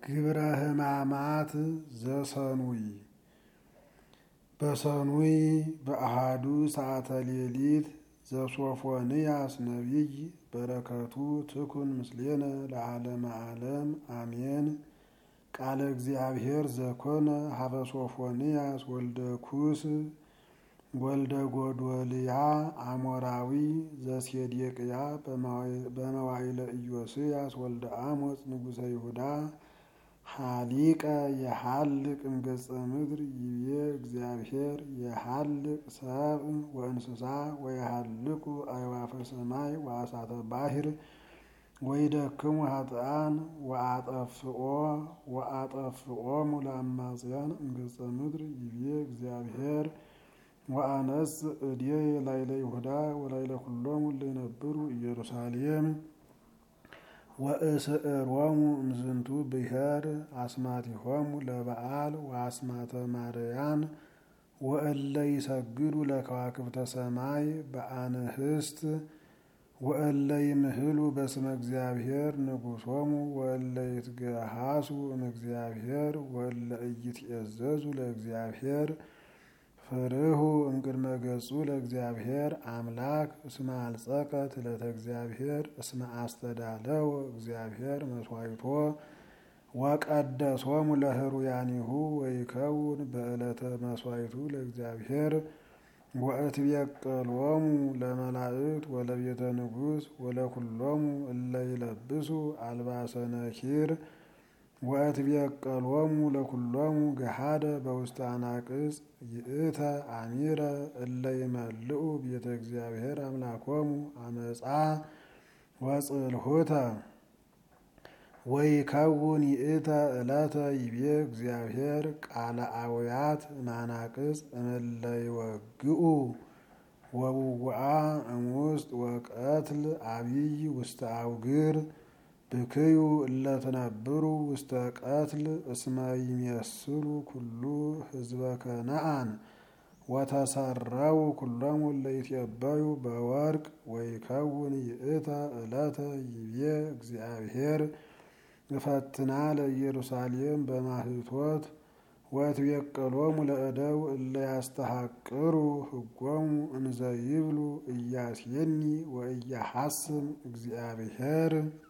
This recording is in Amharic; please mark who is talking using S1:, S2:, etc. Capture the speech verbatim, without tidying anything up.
S1: ግብረ ሕማማት ዘሰኑይ በሰኑይ በአሃዱ ሰዓተ ሌሊት ዘሶፎንያስ ነቢይ በረከቱ ትኩን ምስሌነ ለዓለመ ዓለም አሜን። ቃለ እግዚአብሔር ዘኮነ ሀበ ሶፎንያስ ወልደ ኩስ ወልደ ጎዶልያ አሞራዊ ዘሴዴቅያ በመዋዕለ ኢዮስያስ ወልደ አሞጽ ንጉሠ ይሁዳ ሀሊቀ የሀልቅ እምገጸ ምድር ይቤ እግዚአብሔር የሀልቅ ሰብእ ወእንስሳ ወየሀልቁ አዕዋፈ ሰማይ ወአሳተ ባሕር ወይደክሙ ኃጥኣን ወአጠፍኦ ወአጠፍኦሙ ለአማጽያን እምገጸ ምድር ይቤ እግዚአብሔር ወአነስ እድየ ላዕለ ይሁዳ ወላዕለ ኩሎሙ እለ ይነብሩ ኢየሩሳሌም ወእስዕሮሙ እምዝንቱ ብሔር አስማቲሆሙ ለበዓል ወአስማተ ማርያን ወእለ ይሰግዱ ለከዋክብተ ሰማይ በአንህስት ወእለ ይምህሉ በስመ እግዚአብሔር ንጉሶሙ ወእለ ይትገሃሱ እምእግዚአብሔር ወእለ ኢይትዔዘዙ ለእግዚአብሔር ፍርሁ እምቅድመ ገጹ ለእግዚአብሔር አምላክ እስመ አልጸቀት ዕለተ እግዚአብሔር እስመ አስተዳለው እግዚአብሔር መስዋዕቶ ወቀደሶሙ ለህሩያኒሁ ወይከውን በዕለተ መስዋዕቱ ለእግዚአብሔር ወእትቤቀሎሙ ለመላእክት ወለቤተ ንጉሥ ወለኩሎሙ እለ ይለብሱ አልባሰ ነኪር ወእትቤቀሎሙ ለኩሎሙ ገሃደ በውስተ አናቅጽ ይእተ አሚረ እለ ይመልኡ ቤተ እግዚአብሔር አምላኮሙ አመፃ ወጽልሁተ ወይከውን ይእተ ዕለተ ይቤ እግዚአብሔር ቃለ አውያት እማናቅጽ እምእለ ይወግኡ ወውውአ እሙስጥ ወቀትል አብይ ውስተ አውግር ብክዩ እለ ትነብሩ ውስተ ቀትል እስመ ይሜስሉ ኩሉ ህዝበ ከነአን ወተሰረው ኩሎሙ እለ ይትዔበዩ በወርቅ ወይከውን ይእተ ዕለተ ይቤ እግዚአብሔር እፈትና ለኢየሩሳሌም በማህቶት ወእትቤቀሎሙ ለእደው እለ ያስተሐቅሩ ህጎሙ እንዘ ይብሉ ኢያስየኒ ወኢያሐስም እግዚአብሔር